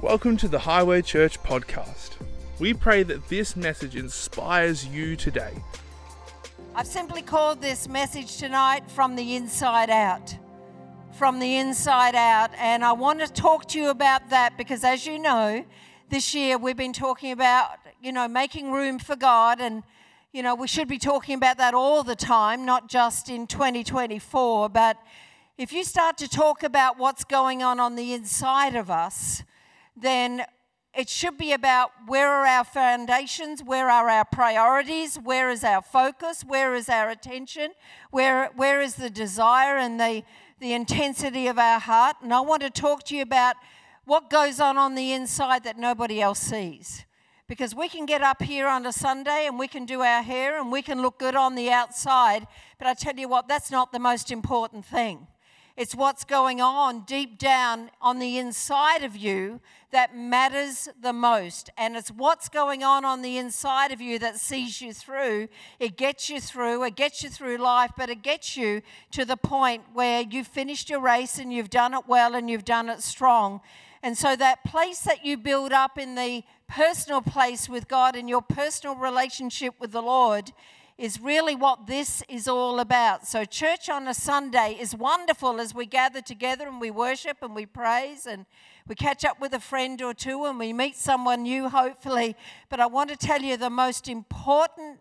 Welcome to the Highway Church podcast. We pray that this message inspires you today. I've simply called this message tonight From the Inside Out. From the Inside Out. And I want to talk to you about that because, as you know, this year we've been talking about, making room for God. And, we should be talking about that all the time, not just in 2024. But if you start to talk about what's going on the inside of us, then it should be about where are our foundations, where are our priorities, where is our focus, where is our attention, where is the desire and the intensity of our heart. And I want to talk to you about what goes on the inside that nobody else sees. Because we can get up here on a Sunday and we can do our hair and we can look good on the outside, but I tell you what, that's not the most important thing. It's what's going on deep down on the inside of you that matters the most. And it's what's going on the inside of you that sees you through. It gets you through life, but it gets you to the point where you've finished your race and you've done it well and you've done it strong. And so that place that you build up in the personal place with God and your personal relationship with the Lord is really what this is all about. So church on a Sunday is wonderful as we gather together and we worship and we praise and we catch up with a friend or two and we meet someone new, hopefully. But I want to tell you the most important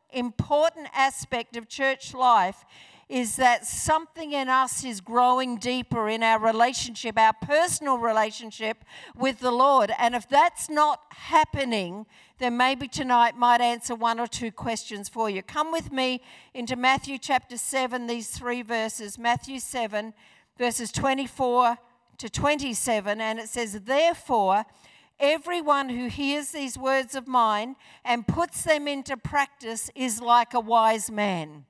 aspect of church life is that something in us is growing deeper in our relationship, our personal relationship with the Lord. And if that's not happening, then maybe tonight might answer one or two questions for you. Come with me into Matthew chapter 7, these three verses. Matthew 7, verses 24 to 27. And it says, "Therefore, everyone who hears these words of mine and puts them into practice is like a wise man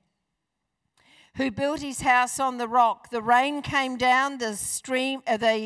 who built his house on the rock. The rain came down, the streams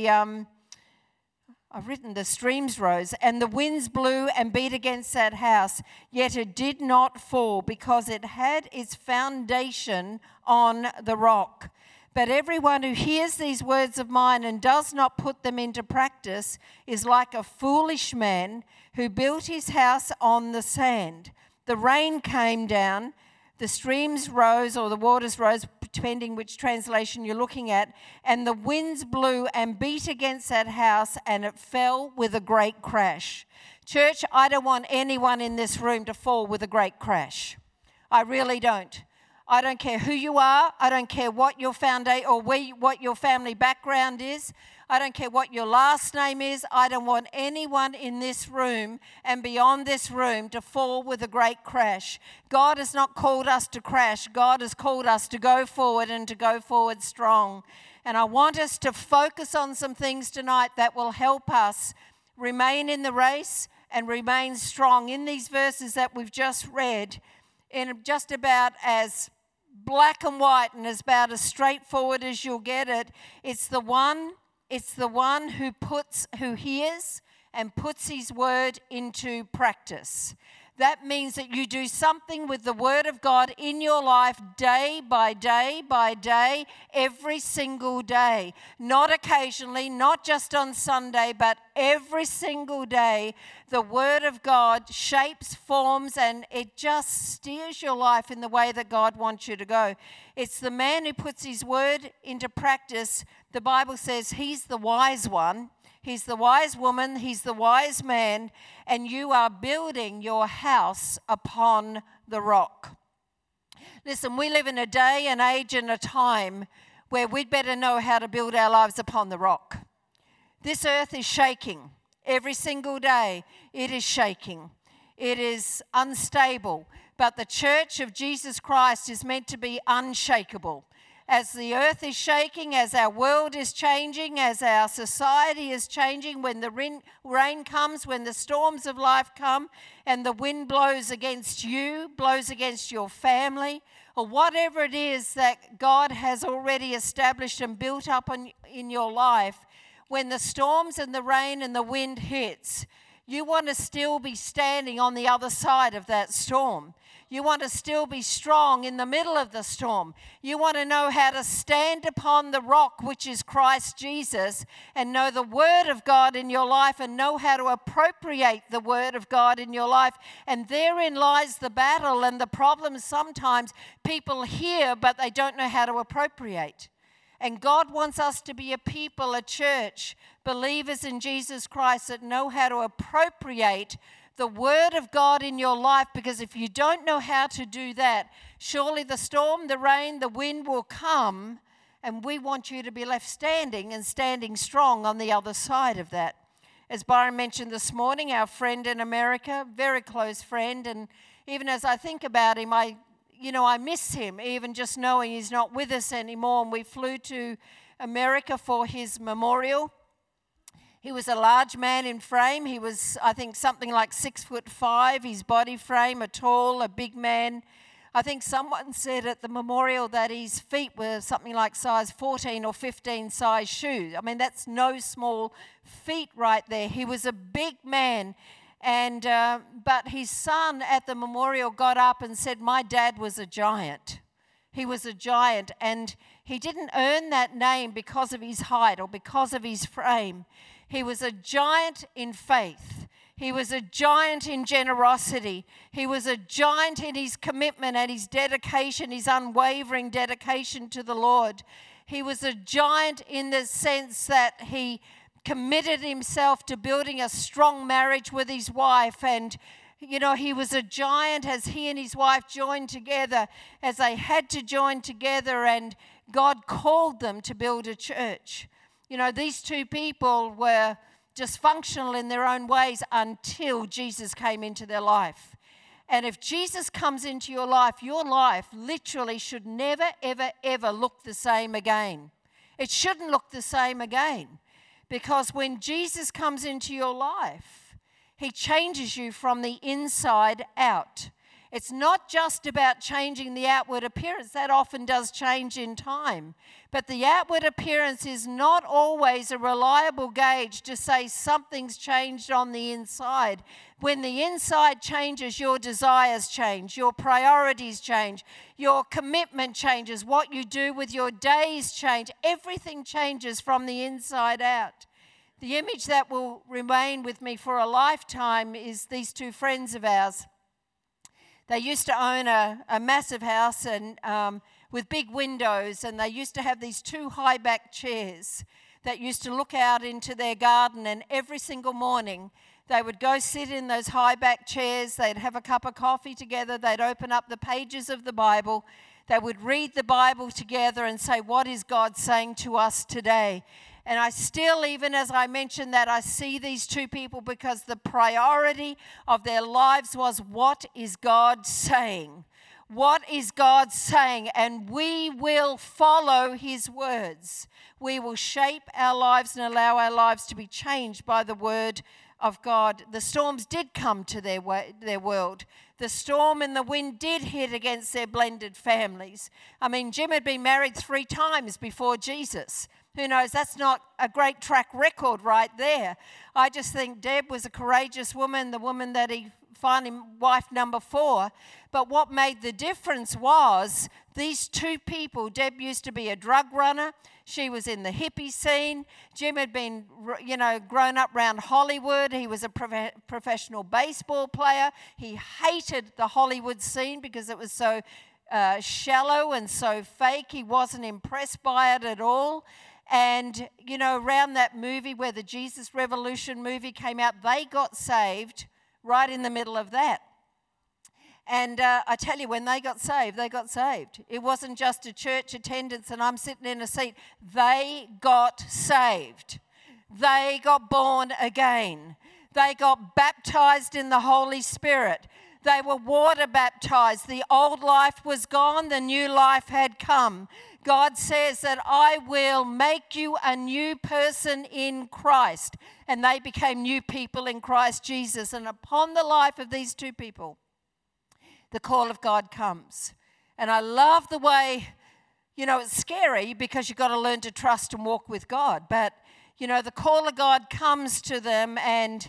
rose, and the winds blew and beat against that house, yet it did not fall because it had its foundation on the rock. But everyone who hears these words of mine and does not put them into practice is like a foolish man who built his house on the sand. The rain came down, the streams rose, or the waters rose, depending which translation you're looking at, and the winds blew and beat against that house, and it fell with a great crash." Church, I don't want anyone in this room to fall with a great crash. I really don't. I don't care who you are. I don't care what your what your family background is. I don't care what your last name is. I don't want anyone in this room and beyond this room to fall with a great crash. God has not called us to crash. God has called us to go forward and to go forward strong. And I want us to focus on some things tonight that will help us remain in the race and remain strong. In these verses that we've just read, in just about as black and white and as about as straightforward as you'll get it, it's the one who hears and puts his word into practice. That means that you do something with the word of God in your life day by day by day, every single day. Not occasionally, not just on Sunday, but every single day. The word of God shapes, forms, and it just steers your life in the way that God wants you to go. It's the man who puts his word into practice. The Bible says he's the wise one. He's the wise woman, he's the wise man, and you are building your house upon the rock. Listen, we live in a day and age and a time where we'd better know how to build our lives upon the rock. This earth is shaking. Every single day it is shaking. It is unstable. But the church of Jesus Christ is meant to be unshakable. As the earth is shaking, as our world is changing, as our society is changing, when the rain comes, when the storms of life come, and the wind blows against you, blows against your family, or whatever it is that God has already established and built up in your life, when the storms and the rain and the wind hits, You want to still be standing on the other side of that storm. You want to still be strong in the middle of the storm. You want to know how to stand upon the rock, which is Christ Jesus, and know the Word of God in your life and know how to appropriate the Word of God in your life. And therein lies the battle and the problem. Sometimes people hear, but they don't know how to appropriate. And God wants us to be a people, a church, believers in Jesus Christ that know how to appropriate the Word of God in your life, because if you don't know how to do that, surely the storm, the rain, the wind will come, and we want you to be left standing and standing strong on the other side of that. As Byron mentioned this morning, our friend in America, very close friend, and even as I think about him, I miss him, even just knowing he's not with us anymore. And we flew to America for his memorial. He was a large man in frame. He was, I think, something like 6'5", his body frame, a big man. I think someone said at the memorial that his feet were something like size 14 or 15 size shoes. I mean, that's no small feat right there. He was a big man. And but his son at the memorial got up and said, "My dad was a giant. He was a giant, and he didn't earn that name because of his height or because of his frame. He was a giant in faith. He was a giant in generosity. He was a giant in his commitment and his dedication, his unwavering dedication to the Lord. He was a giant in the sense that he committed himself to building a strong marriage with his wife. And, he was a giant as he and his wife joined together, as they had to join together, and God called them to build a church. These two people were dysfunctional in their own ways until Jesus came into their life. And if Jesus comes into your life literally should never, ever, ever look the same again. It shouldn't look the same again. Because when Jesus comes into your life, he changes you from the inside out. It's not just about changing the outward appearance. That often does change in time. But the outward appearance is not always a reliable gauge to say something's changed on the inside. When the inside changes, your desires change, your priorities change, your commitment changes, what you do with your days change. Everything changes from the inside out. The image that will remain with me for a lifetime is these two friends of ours. They used to own a massive house and with big windows, and they used to have these two high-back chairs that used to look out into their garden, and every single morning they would go sit in those high-back chairs. They'd have a cup of coffee together. They'd open up the pages of the Bible. They would read the Bible together and say, "What is God saying to us today?" And I still, even as I mentioned that, I see these two people because the priority of their lives was, what is God saying? What is God saying? And we will follow his words. We will shape our lives and allow our lives to be changed by the word of God. The storms did come to their world. The storm and the wind did hit against their blended families. I mean, Jim had been married 3 times before Jesus. Who knows? That's not a great track record right there. I just think Deb was a courageous woman, the woman that he finally, wife number 4. But what made the difference was these two people. Deb used to be a drug runner. She was in the hippie scene. Jim had been, grown up around Hollywood. He was a professional baseball player. He hated the Hollywood scene because it was so shallow and so fake. He wasn't impressed by it at all. And, around that movie where the Jesus Revolution movie came out, they got saved right in the middle of that. And I tell you, when they got saved, they got saved. It wasn't just a church attendance and I'm sitting in a seat. They got saved. They got born again. They got baptized in the Holy Spirit. They were water baptized. The old life was gone. The new life had come. God says that I will make you a new person in Christ. And they became new people in Christ Jesus. And upon the life of these two people, the call of God comes. And I love the way, it's scary because you've got to learn to trust and walk with God. But, the call of God comes to them, and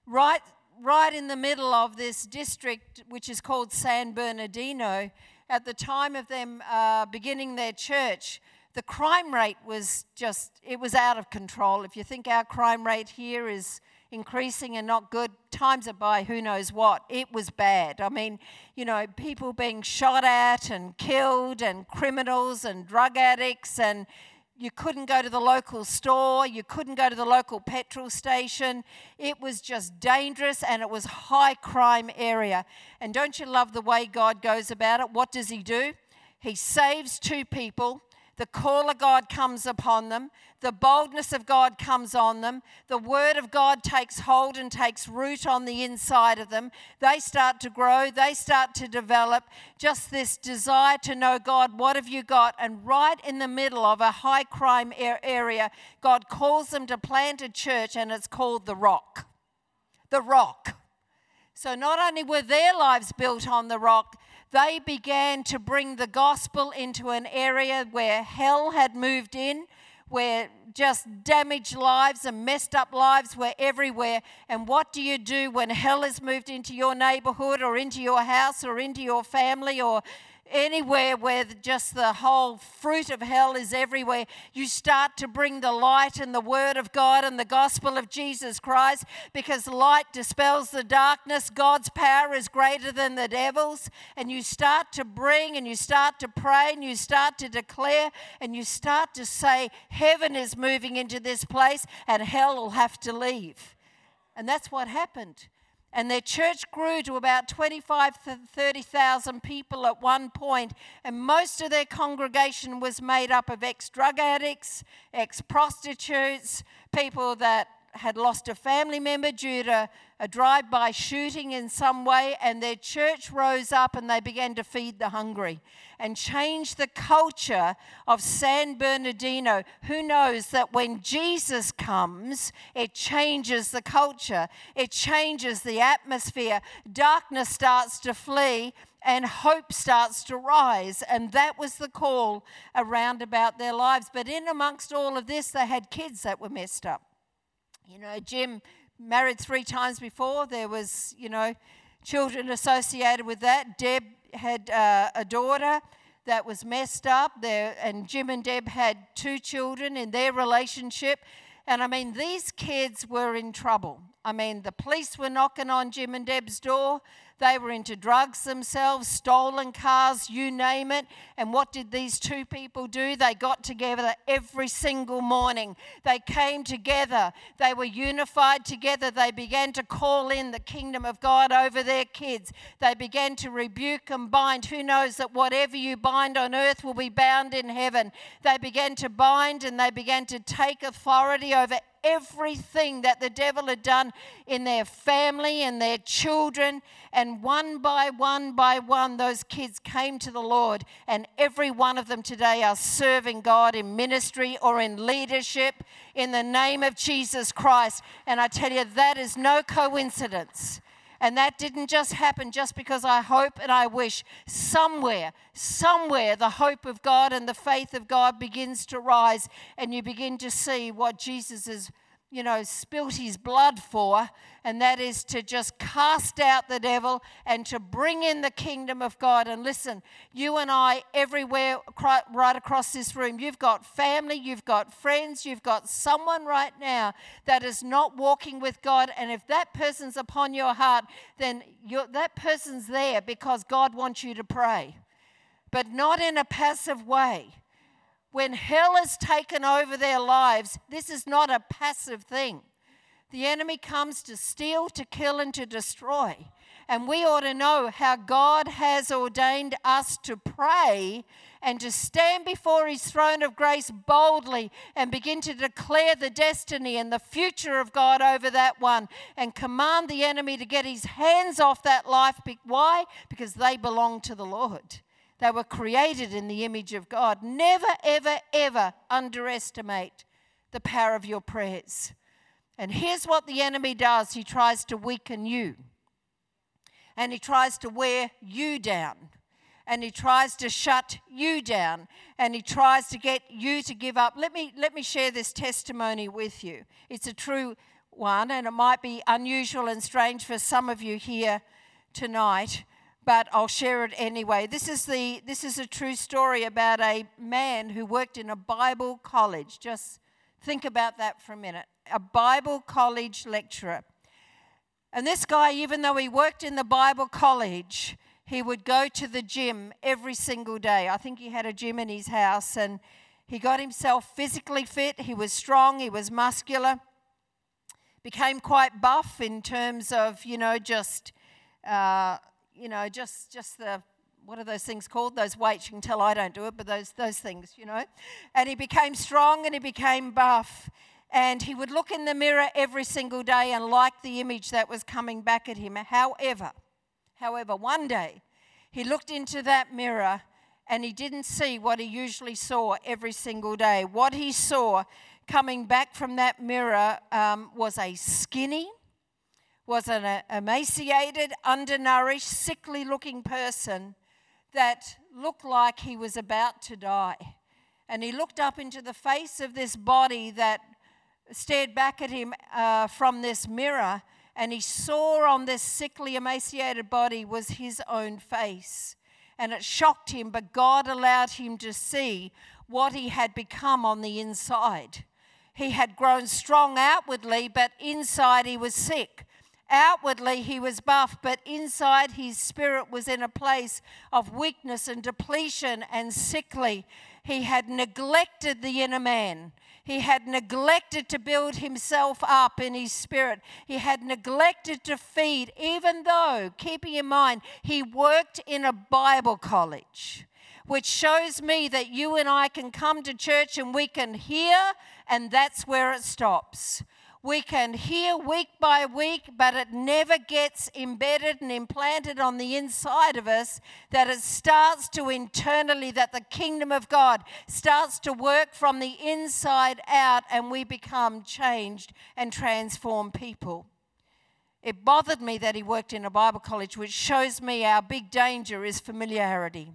right in the middle of this district, which is called San Bernardino, at the time of them beginning their church, the crime rate was it was out of control. If you think our crime rate here is increasing and not good, times it by who knows what. It was bad. I mean, people being shot at and killed and criminals and drug addicts, and you couldn't go to the local store, you couldn't go to the local petrol station. It was just dangerous, and it was a high crime area. And don't you love the way God goes about it? What does he do? He saves two people. The call of God comes upon them. The boldness of God comes on them. The word of God takes hold and takes root on the inside of them. They start to grow. They start to develop just this desire to know, God, what have you got? And right in the middle of a high crime area, God calls them to plant a church, and it's called The Rock. The Rock. So not only were their lives built on the rock, they began to bring the gospel into an area where hell had moved in, where just damaged lives and messed up lives were everywhere. And what do you do when hell has moved into your neighborhood or into your house or into your family or anywhere where just the whole fruit of hell is everywhere? You start to bring the light and the word of God and the gospel of Jesus Christ, because light dispels the darkness. God's power is greater than the devil's. And you start to bring, and you start to pray, and you start to declare, and you start to say, heaven is moving into this place and hell will have to leave. And that's what happened. And their church grew to about 25,000 to 30,000 people at one point, and most of their congregation was made up of ex-drug addicts, ex-prostitutes, people that had lost a family member due to a drive-by shooting in some way, and their church rose up and they began to feed the hungry and change the culture of San Bernardino. Who knows that when Jesus comes, it changes the culture, it changes the atmosphere, darkness starts to flee, and hope starts to rise. And that was the call around about their lives. But in amongst all of this, they had kids that were messed up. Jim married 3 times before. There was, children associated with that. Deb had a daughter that was messed up there, and Jim and Deb had 2 children in their relationship. And I mean, these kids were in trouble. I mean, the police were knocking on Jim and Deb's door. They were into drugs themselves, stolen cars, you name it. And what did these 2 people do? They got together every single morning. They came together. They were unified together. They began to call in the kingdom of God over their kids. They began to rebuke and bind. Who knows that whatever you bind on earth will be bound in heaven? They began to bind, and they began to take authority over everything that the devil had done in their family and their children. And one by one, those kids came to the Lord, and every one of them today are serving God in ministry or in leadership in the name of Jesus Christ. And I tell you, that is no coincidence. And that didn't just happen just because I hope and I wish. Somewhere, the hope of God and the faith of God begins to rise, and you begin to see what Jesus has, spilt his blood for, and that is to just cast out the devil and to bring in the kingdom of God. And listen, you and I, everywhere, right across this room, you've got family, you've got friends, you've got someone right now that is not walking with God. And if that person's upon your heart, then that person's there because God wants you to pray, but not in a passive way. When hell has taken over their lives, this is not a passive thing. The enemy comes to steal, to kill, and to destroy. And we ought to know how God has ordained us to pray and to stand before his throne of grace boldly and begin to declare the destiny and the future of God over that one, and command the enemy to get his hands off that life. Why? Because they belong to the Lord. They were created in the image of God. Never, ever, ever underestimate the power of your prayers. And here's what the enemy does. He tries to weaken you. And he tries to wear you down. And he tries to shut you down. And he tries to get you to give up. Let me share this testimony with you. It's a true one, and it might be unusual and strange for some of you here tonight, but I'll share it anyway. This is a true story about a man who worked in a Bible college. Just think about that for a minute. A Bible college lecturer. And this guy, even though he worked in the Bible college, he would go to the gym every single day. I think he had a gym in his house, and he got himself physically fit. He was strong, he was muscular, became quite buff in terms of, just the, what are those things called? Those weights. You can tell I don't do it, but those things, And he became strong and he became buff. And he would look in the mirror every single day and like the image that was coming back at him. However, one day he looked into that mirror and he didn't see what he usually saw every single day. What he saw coming back from that mirror was a skinny, was an emaciated, undernourished, sickly-looking person that looked like he was about to die. And he looked up into the face of this body that stared back at him from this mirror, and he saw on this sickly, emaciated body was his own face. And it shocked him, but God allowed him to see what he had become on the inside. He had grown strong outwardly, but inside he was sick. Outwardly he was buff, but inside his spirit was in a place of weakness and depletion and sickly. He had neglected the inner man. He had neglected to build himself up in his spirit. He had neglected to feed, even though, keeping in mind, he worked in a Bible college, which shows me that you and I can come to church and we can hear, and that's where it stops. We can hear week by week, but it never gets embedded and implanted on the inside of us, that it starts to internally, that the kingdom of God starts to work from the inside out, and we become changed and transformed people. It bothered me that he worked in a Bible college, which shows me our big danger is familiarity.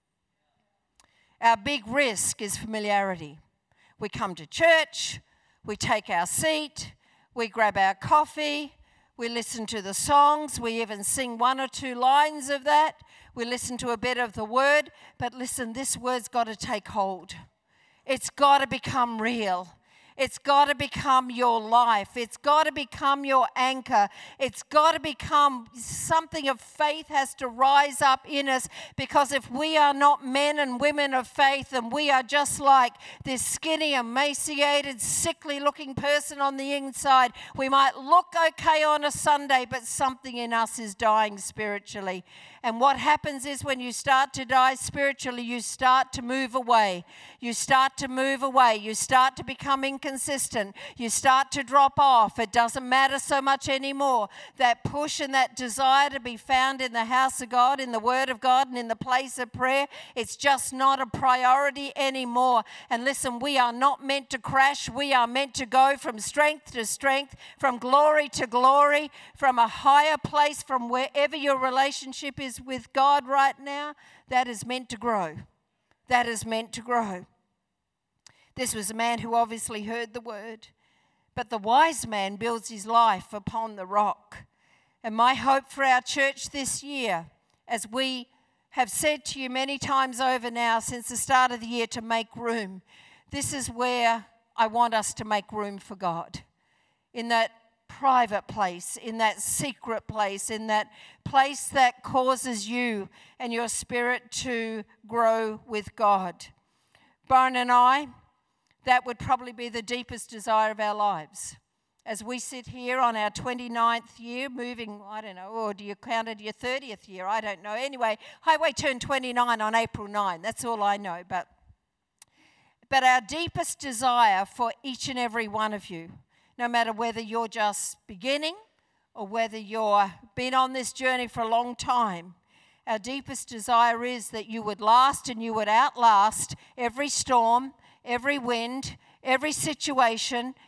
Our big risk is familiarity. We come to church, we take our seat, we grab our coffee, we listen to the songs, we even sing one or two lines of that, we listen to a bit of the word, but listen, this word's got to take hold. It's got to become real. It's got to become your life. It's got to become your anchor. It's got to become something of faith has to rise up in us, because if we are not men and women of faith, and we are just like this skinny, emaciated, sickly-looking person on the inside, we might look okay on a Sunday, but something in us is dying spiritually. And what happens is when you start to die spiritually, you start to move away. You start to move away. You start to become inconsistent. You start to drop off. It doesn't matter so much anymore. That push and that desire to be found in the house of God, in the Word of God, and in the place of prayer, it's just not a priority anymore. And listen, we are not meant to crash. We are meant to go from strength to strength, from glory to glory, from a higher place, from wherever your relationship is with God right now. That is meant to grow. That is meant to grow. This was a man who obviously heard the word, but the wise man builds his life upon the rock. And my hope for our church this year, as we have said to you many times over now since the start of the year, to make room, this is where I want us to make room for God. In that private place, in that secret place, in that place that causes you and your spirit to grow with God. Byron and I, that would probably be the deepest desire of our lives. As we sit here on our 29th year, moving, I don't know, or do you count it your 30th year? I don't know. Anyway, Highway turned 29 on April 9. That's all I know. But our deepest desire for each and every one of you, no matter whether you're just beginning or whether you've been on this journey for a long time, our deepest desire is that you would last and you would outlast every storm, every wind, every situation,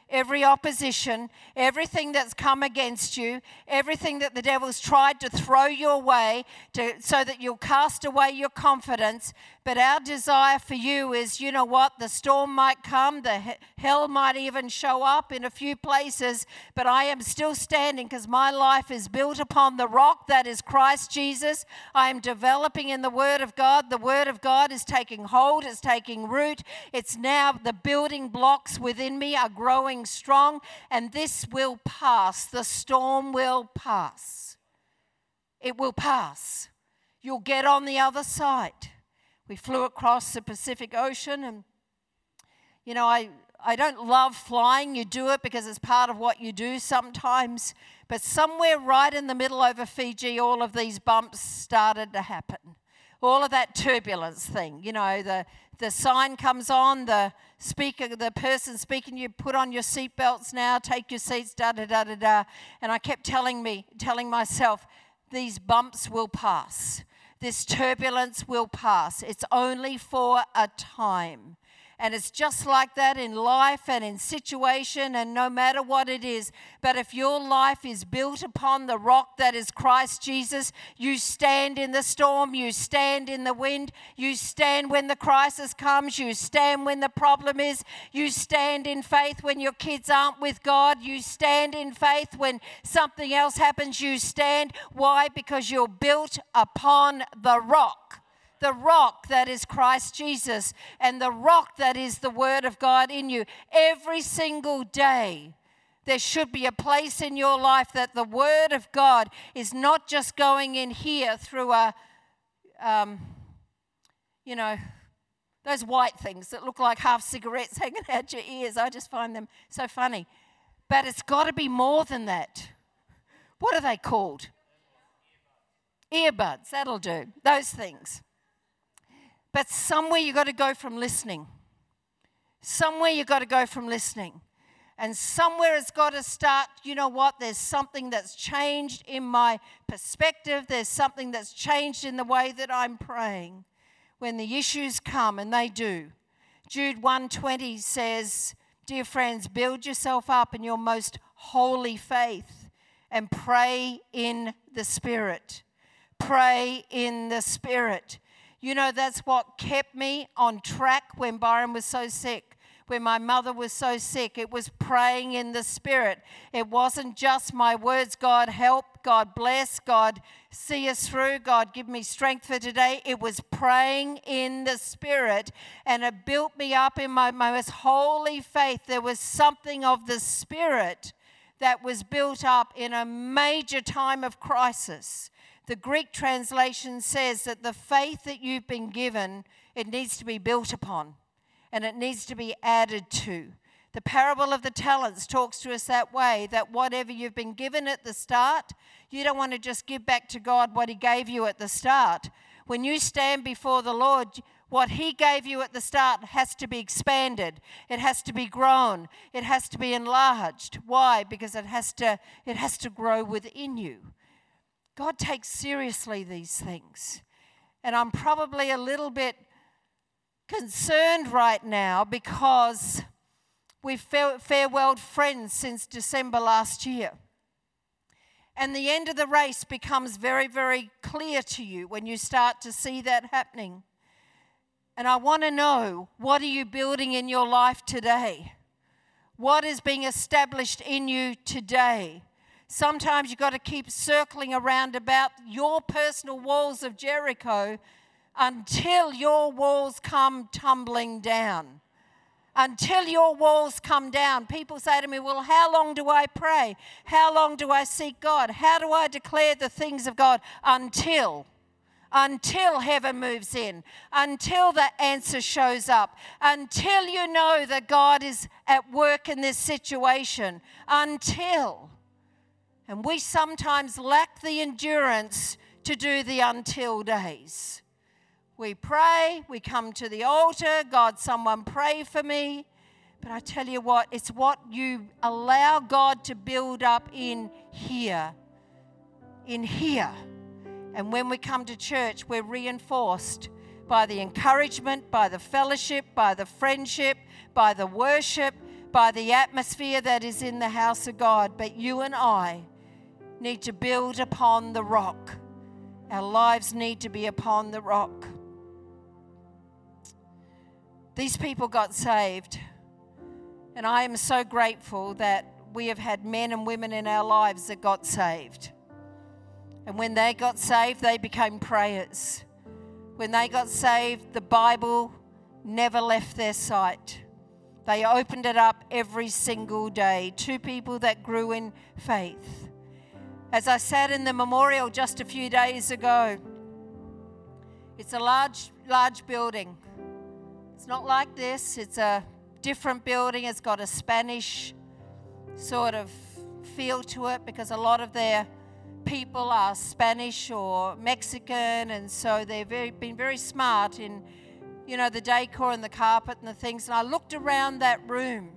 every opposition, everything that's come against you, everything that the devil's tried to throw your way so that you'll cast away your confidence. But our desire for you is, you know what, the storm might come, the hell might even show up in a few places, but I am still standing because my life is built upon the rock that is Christ Jesus. I am developing in the Word of God. The Word of God is taking hold, it's taking root. It's now the building blocks within me are growing strong, and this will pass. The storm will pass. It will pass. You'll get on the other side. We flew across the Pacific Ocean, and you know, I don't love flying. You do it because it's part of what you do sometimes. But somewhere right in the middle over Fiji, all of these bumps started to happen. All of that turbulence thing, you know, the sign comes on, the person speaking, you put on your seatbelts now, take your seats, da-da-da-da-da. And I kept telling myself, these bumps will pass. This turbulence will pass. It's only for a time. And it's just like that in life and in situation and no matter what it is. But if your life is built upon the rock that is Christ Jesus, you stand in the storm, you stand in the wind, you stand when the crisis comes, you stand when the problem is, you stand in faith when your kids aren't with God, you stand in faith when something else happens, you stand. Why? Because you're built upon the rock. The rock that is Christ Jesus and the rock that is the Word of God in you. Every single day, there should be a place in your life that the Word of God is not just going in here through those white things that look like half cigarettes hanging out your ears. I just find them so funny. But it's got to be more than that. What are they called? Earbuds, that'll do. Those things. But somewhere you've got to go from listening. Somewhere you've got to go from listening. And somewhere it's got to start, you know what, there's something that's changed in my perspective. There's something that's changed in the way that I'm praying. When the issues come, and they do. Jude 1:20 says, dear friends, build yourself up in your most holy faith and pray in the Spirit. Pray in the Spirit. You know, that's what kept me on track when Byron was so sick, when my mother was so sick. It was praying in the Spirit. It wasn't just my words, God help, God bless, God see us through, God give me strength for today. It was praying in the Spirit, and it built me up in my most holy faith. There was something of the Spirit that was built up in a major time of crisis. The Greek translation says that the faith that you've been given, it needs to be built upon and it needs to be added to. The parable of the talents talks to us that way, that whatever you've been given at the start, you don't want to just give back to God what He gave you at the start. When you stand before the Lord, what He gave you at the start has to be expanded. It has to be grown. It has to be enlarged. Why? Because it has to grow within you. God takes seriously these things. And I'm probably a little bit concerned right now because we've farewelled friends since December last year. And the end of the race becomes very, very clear to you when you start to see that happening. And I want to know, what are you building in your life today? What is being established in you today? Sometimes you've got to keep circling around about your personal walls of Jericho until your walls come tumbling down. Until your walls come down. People say to me, well, how long do I pray? How long do I seek God? How do I declare the things of God? Until heaven moves in, until the answer shows up, until you know that God is at work in this situation, until. And we sometimes lack the endurance to do the until days. We pray, we come to the altar, God, someone pray for me. But I tell you what, it's what you allow God to build up in here. In here. And when we come to church, we're reinforced by the encouragement, by the fellowship, by the friendship, by the worship, by the atmosphere that is in the house of God. But you and I need to build upon the rock. Our lives need to be upon the rock. These people got saved, and I am so grateful that we have had men and women in our lives that got saved. And when they got saved, they became prayers. When they got saved, the Bible never left their sight. They opened it up every single day. 2 people that grew in faith. As I sat in the memorial just a few days ago, it's a large building. It's not like this. It's a different building. It's got a Spanish sort of feel to it because a lot of their people are Spanish or Mexican, and so they've been very smart in, the decor and the carpet and the things. And I looked around that room.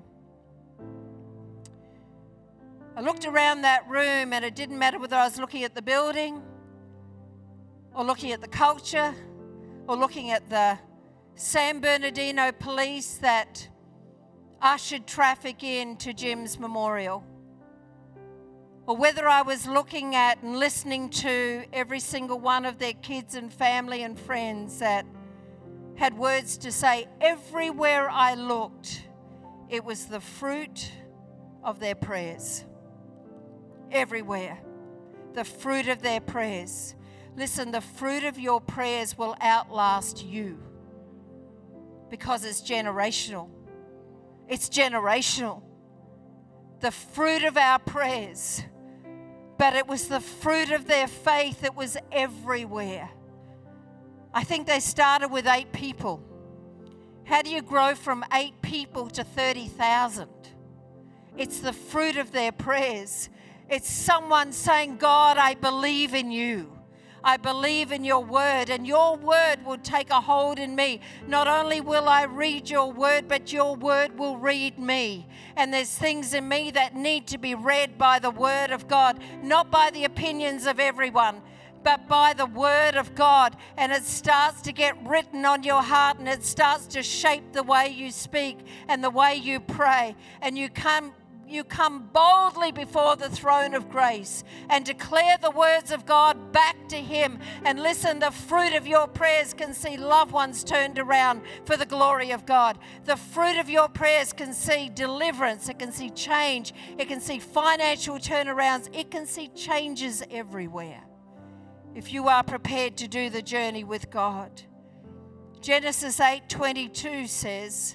And it didn't matter whether I was looking at the building or looking at the culture or looking at the San Bernardino police that ushered traffic in to Jim's memorial, or whether I was looking at and listening to every single one of their kids and family and friends that had words to say. Everywhere I looked, it was the fruit of their prayers. Everywhere, the fruit of their prayers. Listen, the fruit of your prayers will outlast you because it's generational. It's generational. The fruit of our prayers. But it was the fruit of their faith that was everywhere. I think they started with 8 people. How do you grow from 8 people to 30,000? It's the fruit of their prayers. It's someone saying, God, I believe in you. I believe in your word, and your word will take a hold in me. Not only will I read your word, but your word will read me. And there's things in me that need to be read by the word of God, not by the opinions of everyone, but by the word of God. And it starts to get written on your heart, and it starts to shape the way you speak and the way you pray. And you come boldly before the throne of grace and declare the words of God back to him. And listen, the fruit of your prayers can see loved ones turned around for the glory of God. The fruit of your prayers can see deliverance. It can see change. It can see financial turnarounds. It can see changes everywhere if you are prepared to do the journey with God. Genesis 8:22 says,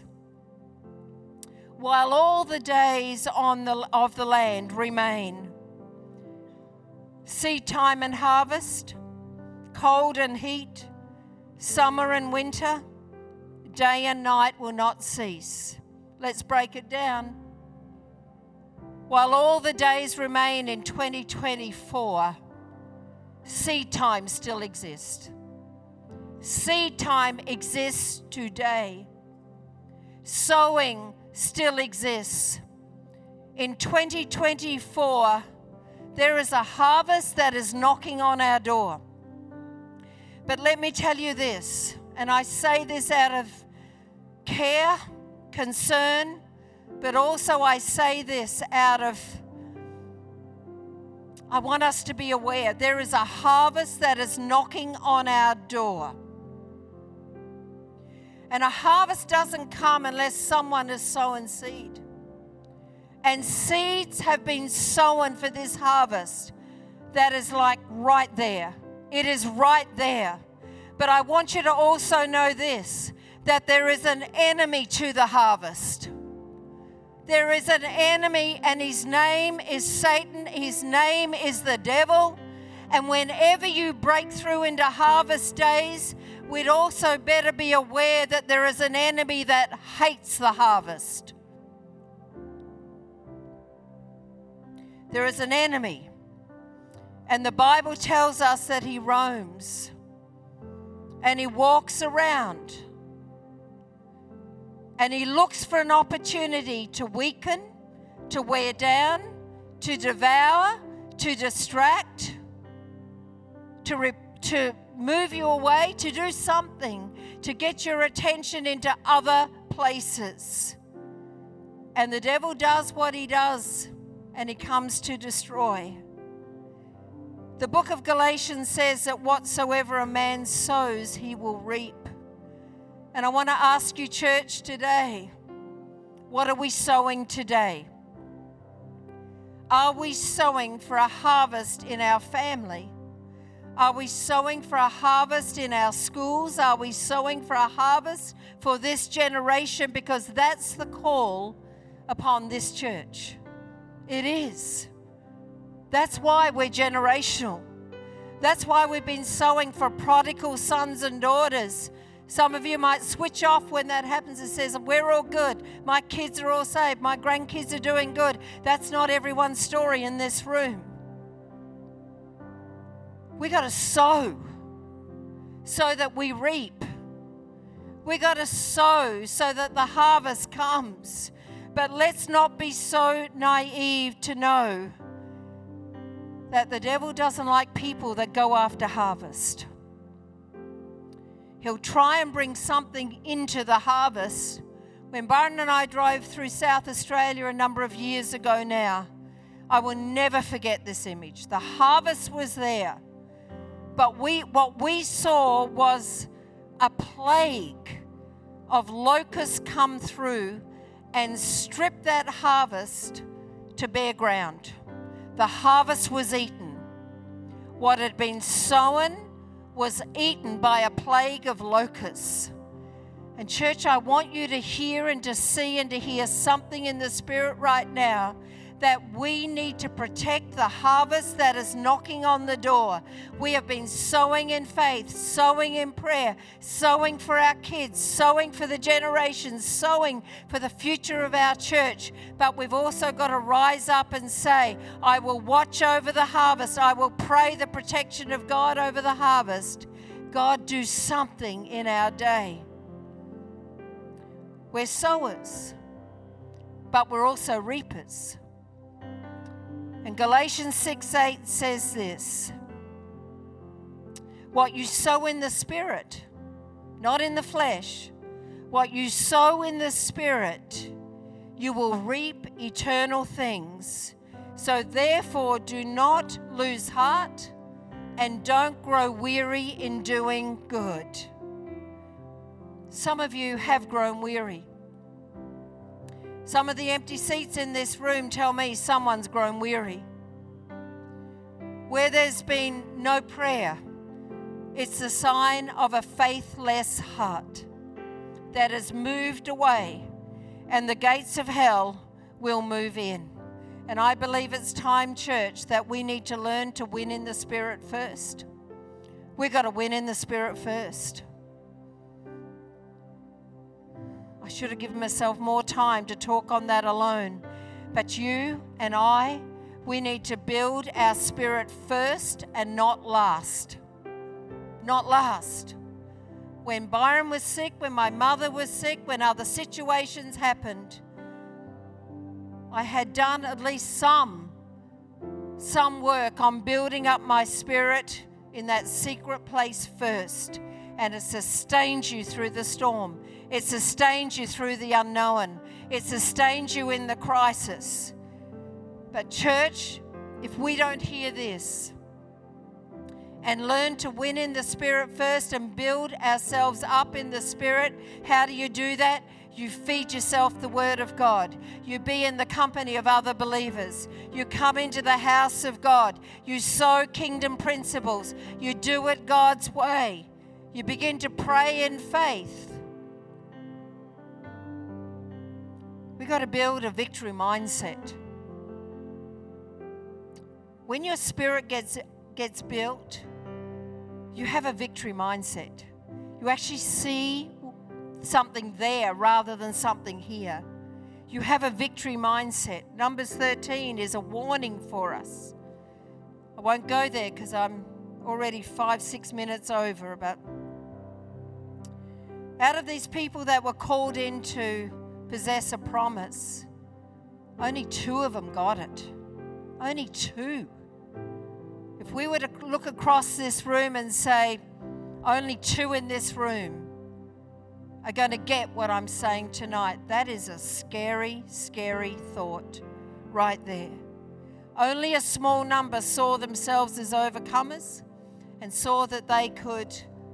while all the days of the land remain, seed time and harvest, cold and heat, summer and winter, day and night will not cease. Let's break it down. While all the days remain in 2024, seed time still exists. Seed time exists today. Sowing still exists. In 2024, there is a harvest that is knocking on our door. But let me tell you this, and I say this out of care, concern, but also I say this out of, I want us to be aware, there is a harvest that is knocking on our door. And a harvest doesn't come unless someone is sowing seed. And seeds have been sown for this harvest that is like right there. It is right there. But I want you to also know this, that there is an enemy to the harvest. There is an enemy, and his name is Satan. His name is the devil. And whenever you break through into harvest days, we'd also better be aware that there is an enemy that hates the harvest. There is an enemy. And the Bible tells us that he roams and he walks around and he looks for an opportunity to weaken, to wear down, to devour, to distract, to move you away, to do something, to get your attention into other places. And the devil does what he does, and he comes to destroy. The book of Galatians says that whatsoever a man sows, he will reap. And I want to ask you, church, today, what are we sowing today? Are we sowing for a harvest in our family? Are we sowing for a harvest in our schools? Are we sowing for a harvest for this generation? Because that's the call upon this church. It is. That's why we're generational. That's why we've been sowing for prodigal sons and daughters. Some of you might switch off when that happens and says, we're all good. My kids are all saved. My grandkids are doing good. That's not everyone's story in this room. We got to sow so that we reap. We got to sow so that the harvest comes. But let's not be so naive to know that the devil doesn't like people that go after harvest. He'll try and bring something into the harvest. When Byron and I drove through South Australia a number of years ago now, I will never forget this image. The harvest was there, but what we saw was a plague of locusts come through and strip that harvest to bare ground. The harvest was eaten. What had been sown was eaten by a plague of locusts. And church, I want you to hear and to see and to hear something in the Spirit right now, that we need to protect the harvest that is knocking on the door. We have been sowing in faith, sowing in prayer, sowing for our kids, sowing for the generations, sowing for the future of our church. But we've also got to rise up and say, I will watch over the harvest. I will pray the protection of God over the harvest. God, do something in our day. We're sowers, but we're also reapers. And Galatians 6:8 says this: what you sow in the Spirit, not in the flesh, what you sow in the Spirit, you will reap eternal things. So therefore, do not lose heart and don't grow weary in doing good. Some of you have grown weary. Some of the empty seats in this room tell me someone's grown weary. Where there's been no prayer, it's the sign of a faithless heart that has moved away, and the gates of hell will move in. And I believe it's time, church, that we need to learn to win in the Spirit first. We've got to win in the Spirit first. I should have given myself more time to talk on that alone. But you and I, we need to build our spirit first and not last. Not last. When Byron was sick, when my mother was sick, when other situations happened, I had done at least some work on building up my spirit in that secret place first. And it sustains you through the storm. It sustains you through the unknown. It sustains you in the crisis. But church, if we don't hear this and learn to win in the Spirit first and build ourselves up in the Spirit, how do you do that? You feed yourself the Word of God. You be in the company of other believers. You come into the house of God. You sow kingdom principles. You do it God's way. You begin to pray in faith. We've got to build a victory mindset. When your spirit gets built, you have a victory mindset. You actually see something there rather than something here. You have a victory mindset. Numbers 13 is a warning for us. I won't go there because I'm already 5-6 minutes over, but out of these people that were called in to possess a promise, only 2 of them got it. Only 2. If we were to look across this room and say, only 2 in this room are going to get what I'm saying tonight. That is a scary, scary thought right there. Only a small number saw themselves as overcomers and saw that they could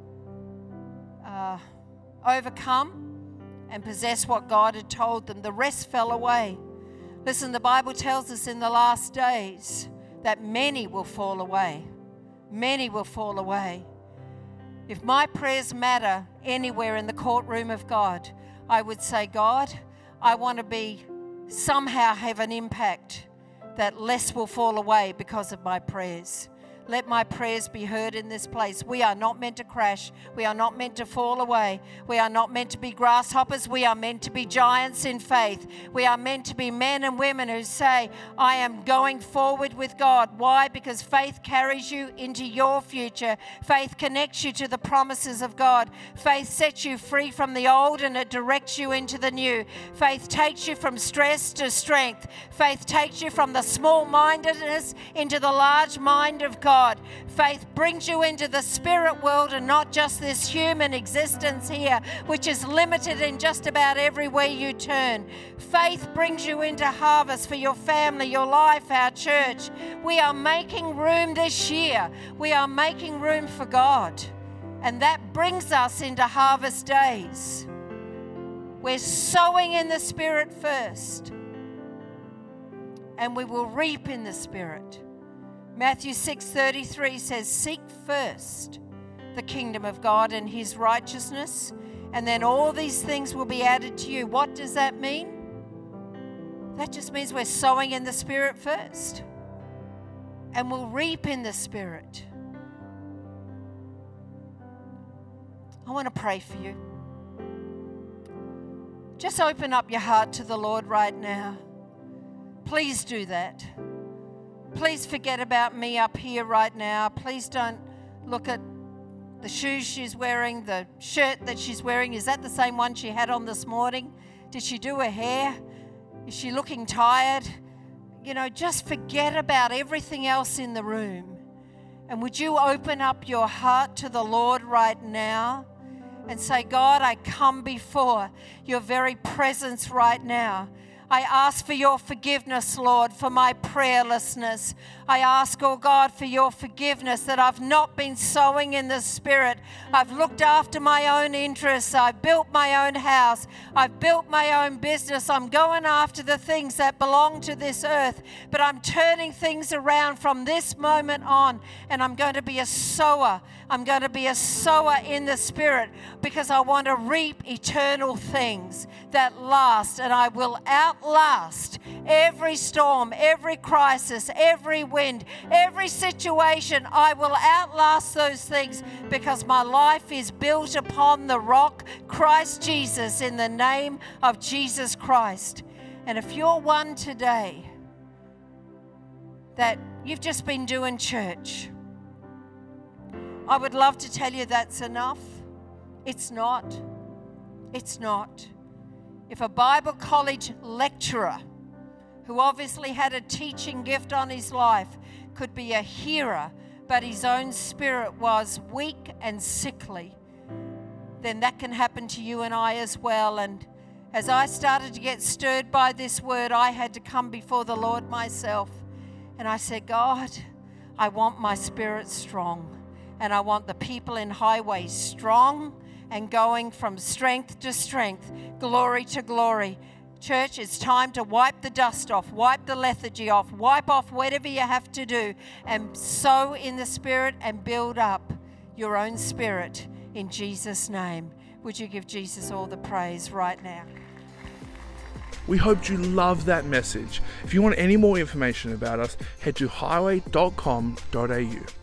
overcome and possess what God had told them. The rest fell away. Listen, the Bible tells us in the last days that many will fall away. Many will fall away. If my prayers matter anywhere in the courtroom of God, I would say, God, I want to somehow have an impact that less will fall away because of my prayers. Let my prayers be heard in this place. We are not meant to crash. We are not meant to fall away. We are not meant to be grasshoppers. We are meant to be giants in faith. We are meant to be men and women who say, I am going forward with God. Why? Because faith carries you into your future. Faith connects you to the promises of God. Faith sets you free from the old and it directs you into the new. Faith takes you from stress to strength. Faith takes you from the small-mindedness into the large mind of God. Faith brings you into the spirit world and not just this human existence here, which is limited in just about everywhere you turn. Faith brings you into harvest for your family, your life, our church. We are making room this year. We are making room for God. And that brings us into harvest days. We're sowing in the Spirit first, and we will reap in the Spirit. Matthew 6:33 says, seek first the kingdom of God and his righteousness, and then all these things will be added to you. What does that mean? That just means we're sowing in the Spirit first, and we'll reap in the Spirit. I want to pray for you. Just open up your heart to the Lord right now. Please do that. Please forget about me up here right now. Please don't look at the shoes she's wearing, the shirt that she's wearing. Is that the same one she had on this morning? Did she do her hair? Is she looking tired? Just forget about everything else in the room. And would you open up your heart to the Lord right now and say, God, I come before your very presence right now. I ask for your forgiveness, Lord, for my prayerlessness. I ask, oh God, for your forgiveness that I've not been sowing in the Spirit. I've looked after my own interests. I've built my own house. I've built my own business. I'm going after the things that belong to this earth. But I'm turning things around from this moment on, and I'm going to be a sower. I'm going to be a sower in the Spirit because I want to reap eternal things that last, and I will outlast every storm, every crisis, every wind, every situation. I will outlast those things because my life is built upon the rock, Christ Jesus, in the name of Jesus Christ. And if you're one today that you've just been doing church, I would love to tell you that's enough. It's not. It's not. If a Bible college lecturer who obviously had a teaching gift on his life could be a hearer, but his own spirit was weak and sickly, then that can happen to you and I as well. And as I started to get stirred by this word, I had to come before the Lord myself. And I said, God, I want my spirit strong. And I want the people in Highway strong and going from strength to strength, glory to glory. Church, it's time to wipe the dust off, wipe the lethargy off, wipe off whatever you have to do, and sow in the Spirit and build up your own spirit in Jesus' name. Would you give Jesus all the praise right now? We hoped you loved that message. If you want any more information about us, head to highway.com.au.